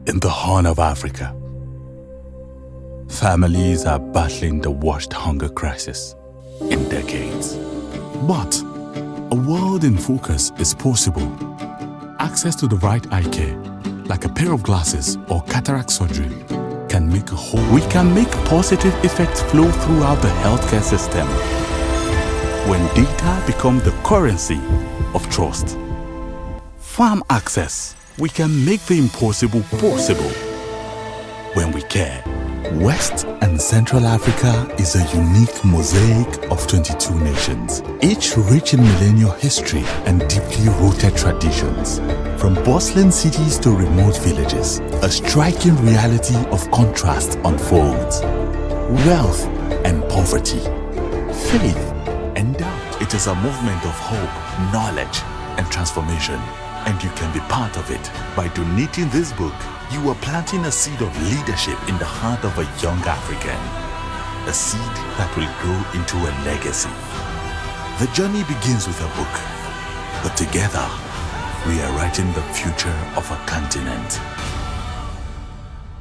In the Horn of Africa, families are battling the worst hunger crisis in decades. But a world in focus is possible. Access to the right eye care, like a pair of glasses or cataract surgery, can make a whole. We can make positive effects flow throughout the healthcare system. When data become the currency of trust. Farm access. We can make the impossible possible. When we care. West and Central Africa is a unique mosaic of 22 nations, each rich in millennial history and deeply rooted traditions. From bustling cities to remote villages, a striking reality of contrast unfolds. Wealth and poverty, faith and doubt. It is a movement of hope, knowledge, and transformation. And you can be part of it. By donating this book, you are planting a seed of leadership in the heart of a young African. A seed that will grow into a legacy. The journey begins with a book, but together, we are writing the future of a continent.